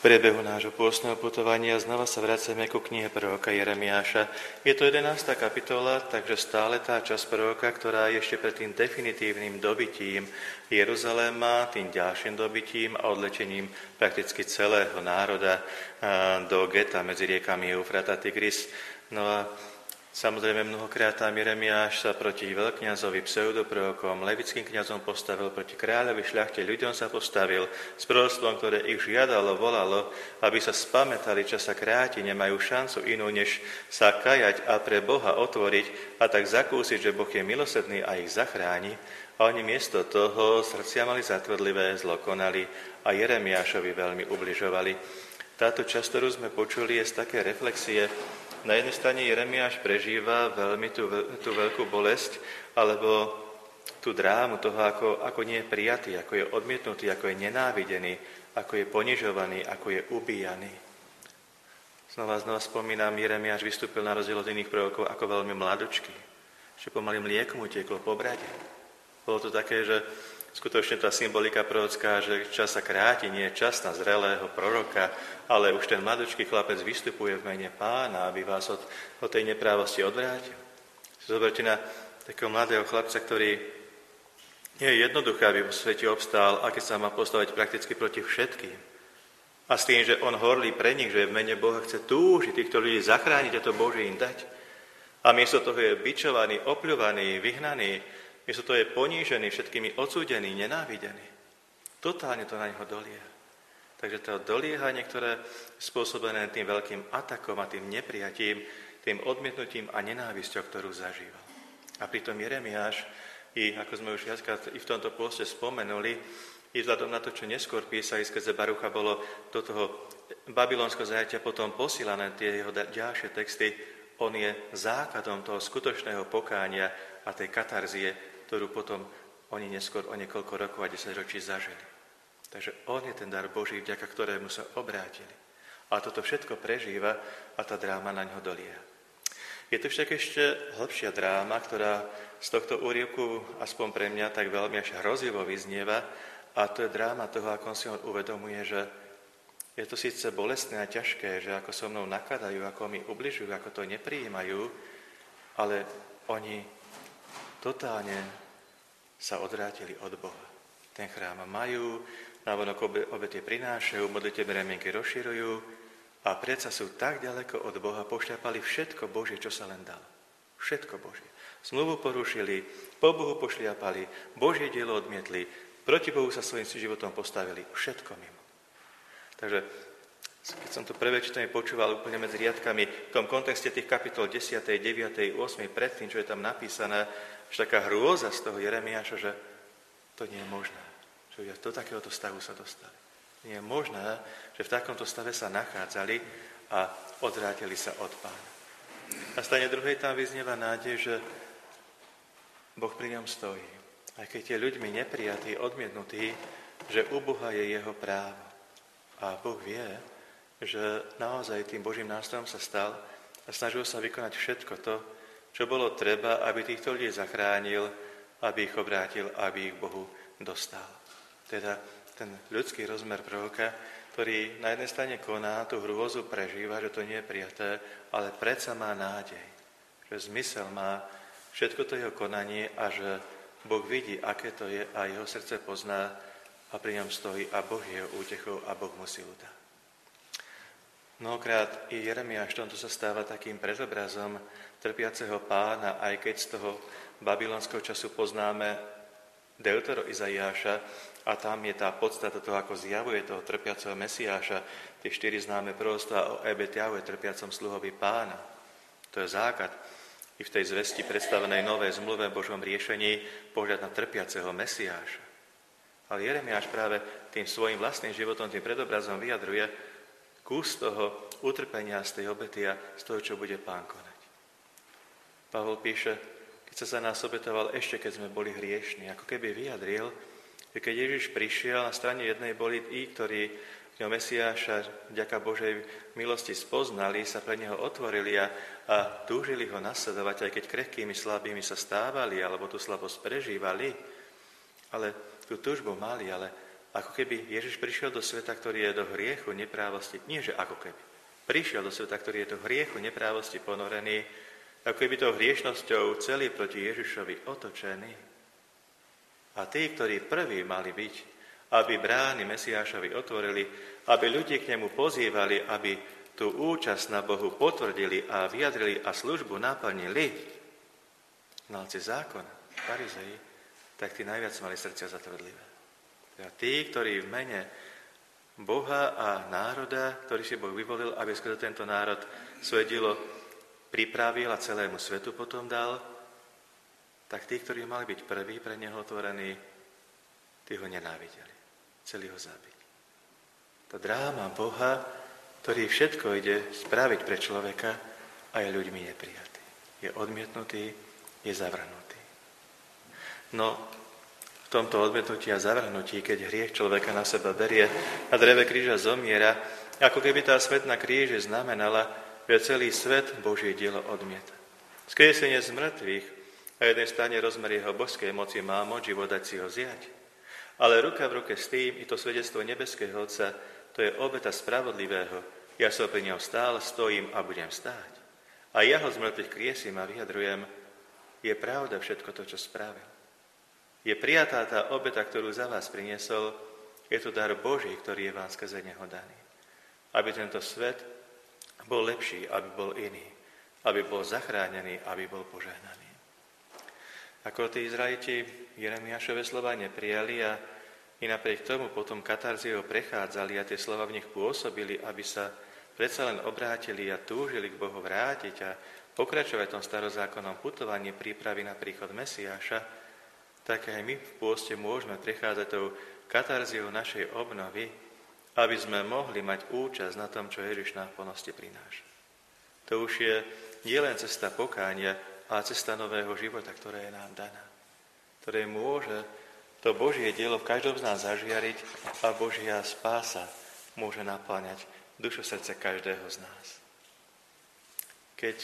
V priebehu nášho pôstneho putovania znova sa vraciame ku knihe proroka Jeremiáša. Je to 11. kapitola, takže stále tá časť proroka, ktorá je ešte pred tým definitívnym dobytím Jeruzaléma, tým ďalším dobytím a odlečením prakticky celého národa do geta medzi riekami Eufrat a Tigris. No a samozrejme mnohokrát tam Jeremiáš sa proti veľkňazovi, pseudoprorokom, levickým kňazom postavil, proti kráľovi, šľachte, ľuďom sa postavil s proroctvom, ktoré ich žiadalo, volalo, aby sa spamätali, čo sa kráti, nemajú šancu inú, než sa kajať a pre Boha otvoriť a tak zakúsiť, že Boh je milosrdný a ich zachráni. A oni miesto toho srdcia mali zatvrdlivé, zlo konali a Jeremiášovi veľmi ubližovali. Táto časť, ktorú sme počuli, je z také reflexie. Na jednej strane Jeremiáš prežíva veľmi tú veľkú bolesť, alebo tú drámu toho, ako nie je prijatý, ako je odmietnutý, ako je nenávidený, ako je ponižovaný, ako je ubíjaný. Znova spomínam, Jeremiáš vystúpil na rozdiel od iných prorokov ako veľmi mladočký, že pomaly mlieko mu tieklo po brade. Bolo to také, že skutočne tá symbolika prorocká, že čas sa kráti, nie je čas na zrelého proroka, ale už ten mladočký chlapec vystupuje v mene Pána, aby vás od tej neprávosti odvrátil. Zoberte na takého mladého chlapca, ktorý nie je jednoduché, aby vo svete obstál, a keď sa má postaviť prakticky proti všetkým. A s tým, že on horlí pre nich, že v mene Boha chce túžiť týchto ľudí zachrániť a to Bože im dať. A miesto toho je bičovaný, opľúvaný, vyhnaný, miesto toho je ponížený, všetkými odsúdený, nenávidený. Totálne to na neho dolieha. Takže to doliehanie, ktoré je spôsobené tým veľkým atakom a tým neprijatím, tým odmietnutím a nenávisťou, ktorú zažíval. A pritom Jeremiáš, ako sme už viackrát i v tomto poste spomenuli, i vzhľadom na to, čo neskôr písali skrze Barucha, bolo do toho babylonského zajatia potom posílané tie jeho ďalšie texty. On je základom toho skutočného pokánia a tej katarzie, ktorú potom oni neskôr o niekoľko rokov a 10 ročí zažili. Takže on je ten dar Boží, vďaka ktorému sa obrátili. A toto všetko prežíva a tá dráma na ňo dolieha. Je to však ešte hlbšia dráma, ktorá z tohto úryvku, aspoň pre mňa, tak veľmi až hrozivo vyznieva, a to je dráma toho, ako on si on uvedomuje, že je to síce bolestné a ťažké, že ako so mnou nakladajú, ako mi ubližujú, ako to neprijímajú, ale oni totálne sa odvrátili od Boha. Ten chrám majú, navonok obete prinášajú, modlitebné remienky rozširujú a predsa sú tak ďaleko od Boha, pošľapali všetko Božie, čo sa len dalo. Všetko Božie. Zmluvu porušili, po Bohu pošliapali, Božie dielo odmietli, proti Bohu sa svojím životom postavili, všetko mimo. Takže, keď som to prvé čítanie počúval úplne medzi riadkami, v tom kontexte tých kapitol 10., 9., 8., predtým, čo je tam napísané, že taká hrôza z toho Jeremiáša, že to nie je možné, že do takéhoto stavu sa dostali. Nie je možné, že v takomto stave sa nachádzali a odvrátili sa od Pána. Na strane druhej tam vyznieva nádej, že Boh pri ňom stojí. Aj keď je ľuďmi neprijatý, odmietnutý, že u Boha je jeho právo. A Boh vie, že naozaj tým Božím nástrojom sa stal a snažil sa vykonať všetko to, čo bolo treba, aby týchto ľudí zachránil, aby ich obrátil, aby ich Bohu dostal. Teda ten ľudský rozmer proroka, ktorý na jednej strane koná, tú hrôzu prežíva, že to nie je prijaté, ale predsa má nádej, že zmysel má všetko to jeho konanie a že Boh vidí, aké to je a jeho srdce pozná a pri ňom stojí a Boh je jeho útechou a Boh mu silu dá. Mnohokrát i Jeremiáš v tomto sa stáva takým predobrazom trpiaceho Pána, aj keď z toho babylonského času poznáme Deutero Izaiáša a tam je tá podstata toho, ako zjavuje toho trpiaceho Mesiáša, tie 4 známe proroctvá o Ebed-Jahve, trpiacom sluhovi Pána. To je základ i v tej zvesti predstavenej novej zmluve v Božom riešení pohľad na trpiaceho Mesiáša. Ale Jeremiáš práve tým svojim vlastným životom, tým predobrazom vyjadruje kus toho utrpenia z tej obety a z toho, čo bude Pán konať. Pavol píše, keď sa za nás obetoval ešte, keď sme boli hriešni, ako keby vyjadril, že keď Ježiš prišiel, na strane jednej boli tí, ktorí v ňom Mesiáša vďaka Božej milosti spoznali, sa pre neho otvorili a túžili ho nasledovať, aj keď krehkými, slabými sa stávali, alebo tú slabosť prežívali, ale tú túžbu mali, ale Ako keby Ježiš prišiel do sveta, ktorý je do hriechu, neprávosti, nie že ako keby, prišiel do sveta, ktorý je do hriechu, neprávosti ponorený, ako keby tou hriešnosťou celý proti Ježišovi otočený. A tí, ktorí prví mali byť, aby brány Mesiášovi otvorili, aby ľudí k nemu pozývali, aby tú účasť na Bohu potvrdili a vyjadrili a službu naplnili, znalci zákona, farizeji, tak tí najviac mali srdcia zatvrdlivé. A tí, ktorí v mene Boha a národa, ktorý si Boh vyvolil, aby skrze tento národ svoje dielo pripravil a celému svetu potom dal, tak tí, ktorí mali byť prví pre neho otvorení, tí ho nenávideli. Chceli ho zabiť. To dráma Boha, ktorý všetko ide spraviť pre človeka a je ľuďmi neprijatý. Je odmietnutý, je zavrhnutý. No, v tomto odmietnutí a zavrhnutí, keď hriech človeka na seba berie a dreve kríža zomiera, ako keby tá smrť na kríži znamenala, že celý svet Božie dielo odmieta. Skriesenie z mŕtvych a jeden stane rozmer jeho božskej moci má moc život dať si ho zjať. Ale ruka v ruke s tým, i to svedectvo nebeského Otca, to je obeta spravodlivého. Ja sa pri ňom stále stojím a budem stáť. A ja ho z mŕtvych kriesím a vyjadrujem, je pravda všetko to, čo spravil. Je prijatá tá obeta, ktorú za vás priniesol, je to dar Boží, ktorý je vám skrze neho daný. Aby tento svet bol lepší, aby bol iný, aby bol zachránený, aby bol požehnaný. Ako tí Izraeliti Jeremiášove slova neprijali a i napriek tomu potom katarziou prechádzali a tie slova v nich pôsobili, aby sa predsa len obrátili a túžili k Bohu vrátiť a pokračovať v tom starozákonnom putovaní prípravy na príchod Mesiáša, tak aj my v pôste môžeme prechádzať tou katarziou našej obnovy, aby sme mohli mať účasť na tom, čo Ježiš nám v plnosti prináša. To už je nielen cesta pokánia, ale cesta nového života, ktorá je nám daná, ktoré môže to Božie dielo v každom z nás zažiariť a Božia spása môže napĺňať dušu srdce každého z nás. Keď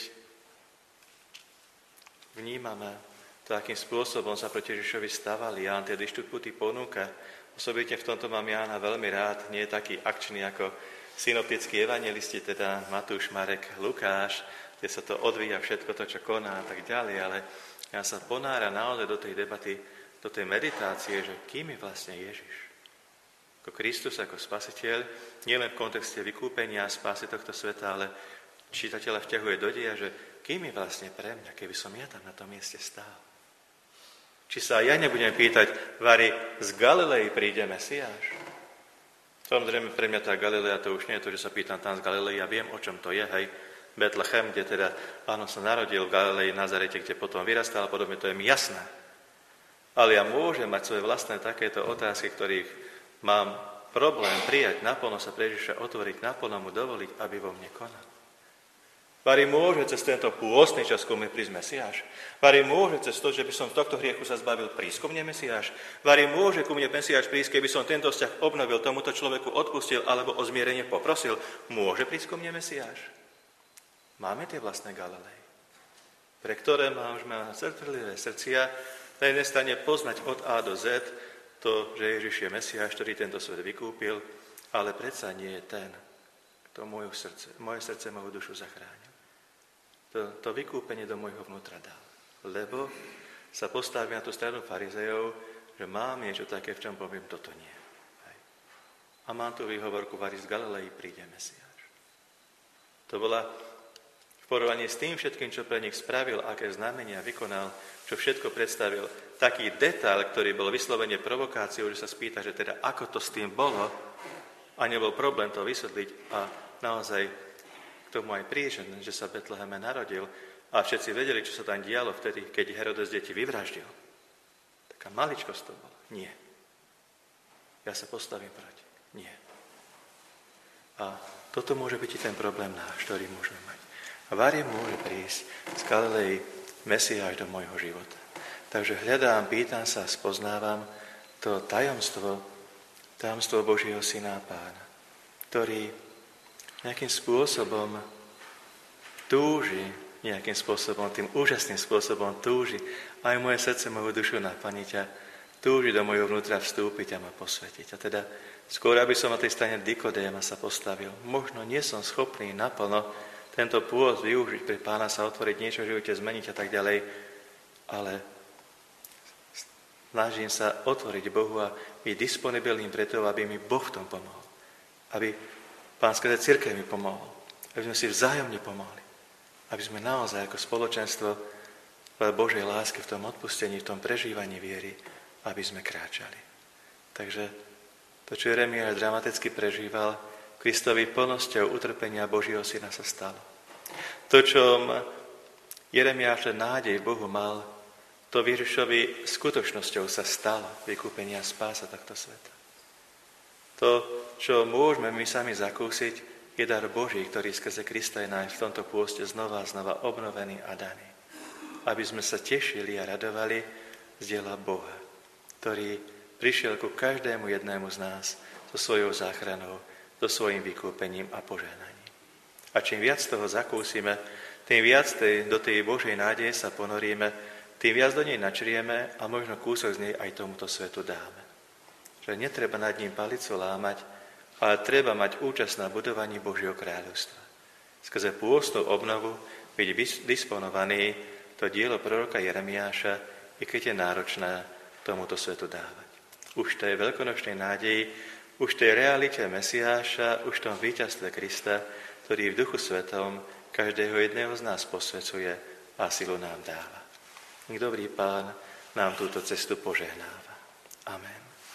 vnímame to, akým spôsobom sa proti Ježišovi stavali, Ján tie dišputy ponúka, osobitne v tomto mám Jána veľmi rád, nie je taký akčný ako synoptickí evangelisti, teda Matúš, Marek, Lukáš, kde sa to odvíja všetko to, čo koná a tak ďalej, ale ja sa ponára naozaj do tej debaty, do tej meditácie, že kým je vlastne Ježiš? Ako Kristus, ako Spasiteľ, nielen v kontexte vykúpenia a spásy tohto sveta, ale čitateľa vťahuje do deja, že kým je vlastne pre mňa, keby som ja tam na tom mieste stál? Či sa ja nebudem pýtať, vari, z Galilei príde Mesiáš? Samozrejme, pre mňa tá Galilea to už nie je to, že sa pýtam tam z Galilei, ja viem, o čom to je, hej. Betlehem, kde teda áno, sa narodil v Galilei, Nazarete, kde potom vyrastal a podobne, to je mi jasné. Ale ja môžem mať svoje vlastné takéto otázky, ktorých mám problém prijať, naplno sa pre Ježiša otvoriť, naplno mu dovoliť, aby vo mne konal. Vari môže cez tento pôstny čas ku mne prísť Mesiáš. Vari môže cez to, že by som z tohto hriechu sa zbavil, prísť ku mne Mesiáš. Vari môže ku mne Mesiáš prísť, keby som tento vzťah obnovil, tomuto človeku odpustil alebo o zmierenie poprosil. Môže prísť ku mne Mesiáš. Máme tie vlastné Galilei, pre ktoré môžeme srdcerlivé srdcia na jednej strane poznať od A do Z to, že Ježiš je Mesiáš, ktorý tento svet vykúpil, ale predsa nie je ten, kto moje srdce, moju dušu zachránil. To vykúpenie do môjho vnútra dal. Lebo sa postavím na tú stranu farizejov, že mám niečo také, v čom poviem, toto nie. Hej. A mám tú výhovorku, vari z Galilei príde Mesiáš. To bola v porovnaní s tým všetkým, čo pre nich spravil, aké znamenia vykonal, čo všetko predstavil, taký detail, ktorý bol vyslovene provokáciou, že sa spýta, že teda ako to s tým bolo, a nebol problém to vysvetliť a naozaj k tomu aj príčin, že sa v Betleheme narodil a všetci vedeli, čo sa tam dialo vtedy, keď Herodes deti vyvraždil. Taká maličkosť to bola. Nie. Ja sa postavím proti. Nie. A toto môže byť i ten problém náš, ktorý môžeme mať. A vari môže prísť z Galilei Mesiáš do môjho života. Takže hľadám, pýtam sa, spoznávam to tajomstvo Božieho Syna a Pána, ktorý nejakým spôsobom túži, nejakým spôsobom, tým úžasným spôsobom túži aj moje srdce, moju dušu naplniť a túži do mojho vnútra vstúpiť a ma posvetiť. A teda skôr, aby som na tej strane Nikodéma sa postavil. Možno nie som schopný naplno tento pôst využiť pre Pána, sa otvoriť, niečo v živote zmeniť a tak ďalej, ale snažím sa otvoriť Bohu a byť disponibilným pre to, aby mi Boh v tom pomohol. Aby Pán skrze cirkev mi pomohol. Aby sme si vzájomne pomohli. Aby sme naozaj ako spoločenstvo Božej lásky v tom odpustení, v tom prežívaní viery, aby sme kráčali. Takže to, čo Jeremiáš dramaticky prežíval, Kristovi plnosťou utrpenia Božieho syna sa stalo. To, čo Jeremiáš nádej Bohu mal, to Ježišovi skutočnosťou sa stalo, vykúpenia spása tohto sveta. To, čo môžeme my sami zakúsiť, je dar Boží, ktorý skrze Krista je nám v tomto pôste znova a znova obnovený a daný. Aby sme sa tešili a radovali z diela Boha, ktorý prišiel ku každému jednému z nás so svojou záchranou, so svojím vykúpením a požehnaním. A čím viac toho zakúsime, tým viac do tej Božej nádeje sa ponoríme, tým viac do nej načrieme a možno kúsok z nej aj tomuto svetu dáme. Že netreba nad ním palicu lámať, ale treba mať účasť na budovaní Božieho kráľovstva. Skrze pôstnu obnovu byť disponovaný to dielo proroka Jeremiáša, i keď je náročné tomuto svetu dávať. Už tej veľkonočnej nádeji, už tej realite Mesiáša, už tom víťazstve Krista, ktorý v Duchu Svetom každého jedného z nás posvecuje a silu nám dáva. Nech dobrý Pán nám túto cestu požehnáva. Amen.